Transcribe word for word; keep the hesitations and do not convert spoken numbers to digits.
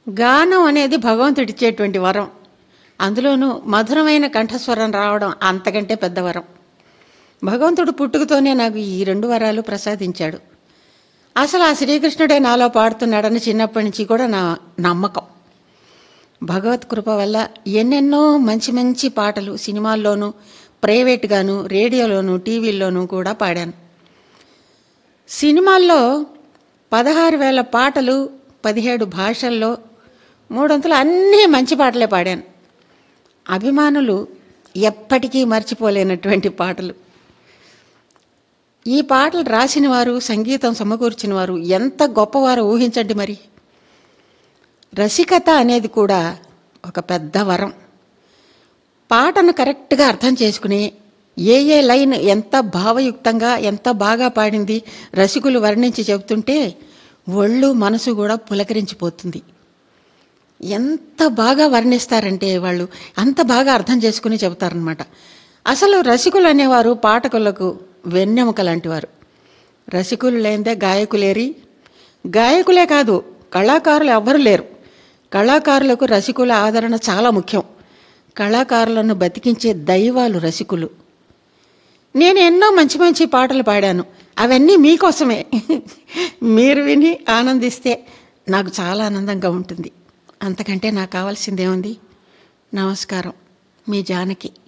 గానం అనేది భగవంతుడిచ్చేటువంటి వరం. అందులోనూ మధురమైన కంఠస్వరం రావడం అంతకంటే పెద్ద వరం. భగవంతుడు పుట్టుకతోనే నాకు ఈ రెండు వరాలు ప్రసాదించాడు. అసలు ఆ శ్రీకృష్ణుడే నాలో పాడుతున్నాడని చిన్నప్పటి నుంచి కూడా నా నమ్మకం. భగవత్ కృప వల్ల ఎన్నెన్నో మంచి మంచి పాటలు సినిమాల్లోనూ, ప్రైవేట్గాను, రేడియోలోను, టీవీల్లోనూ కూడా పాడాను. సినిమాల్లో పదహారు వేల పాటలు పదిహేడు భాషల్లో మూడొంతులు అన్నీ మంచి పాటలే పాడాను. అభిమానులు ఎప్పటికీ మర్చిపోలేనటువంటి పాటలు. ఈ పాటలు రాసిన వారు, సంగీతం సమకూర్చిన వారు ఎంత గొప్పవారో ఊహించండి. మరి రసికత అనేది కూడా ఒక పెద్ద వరం. పాటను కరెక్ట్గా అర్థం చేసుకుని ఏ ఏ లైన్ ఎంత భావయుక్తంగా ఎంత బాగా పాడింది రసికులు వర్ణించి చెబుతుంటే ఒళ్ళు మనసు కూడా పులకరించిపోతుంది. ఎంత బాగా వర్ణిస్తారంటే వాళ్ళు అంత బాగా అర్థం చేసుకుని చెబుతారనమాట. అసలు రసికులు అనేవారు పాఠకులకు వెన్నెముక లాంటి వారు. రసికులు లేనిదే గాయకులేరి, గాయకులే కాదు కళాకారులు ఎవ్వరు లేరు. కళాకారులకు రసికుల ఆదరణ చాలా ముఖ్యం. కళాకారులను బతికించే దైవాలు రసికులు. నేను ఎన్నో మంచి మంచి పాటలు పాడాను. అవన్నీ మీకోసమే. మీరు విని ఆనందిస్తే నాకు చాలా ఆనందంగా ఉంటుంది. అంతకంటే నాకు కావాల్సిందేముంది. నమస్కారం, మీ జానకి.